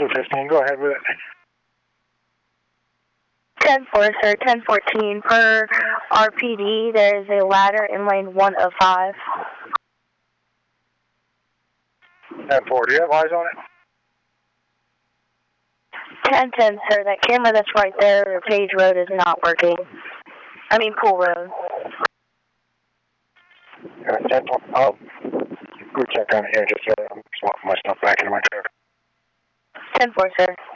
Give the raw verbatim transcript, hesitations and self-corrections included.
two fifteen, go ahead with it. ten four, sir, ten fourteen. Per R P D, there is a ladder in lane one of five. ten four, do you have eyes on it? ten ten, sir, that camera that's right there, Page Road, is not working. I mean, Pool Road. Uh, ten four, oh, go check on it here, just uh, I'm swapping my stuff back into my truck. ten four, sir.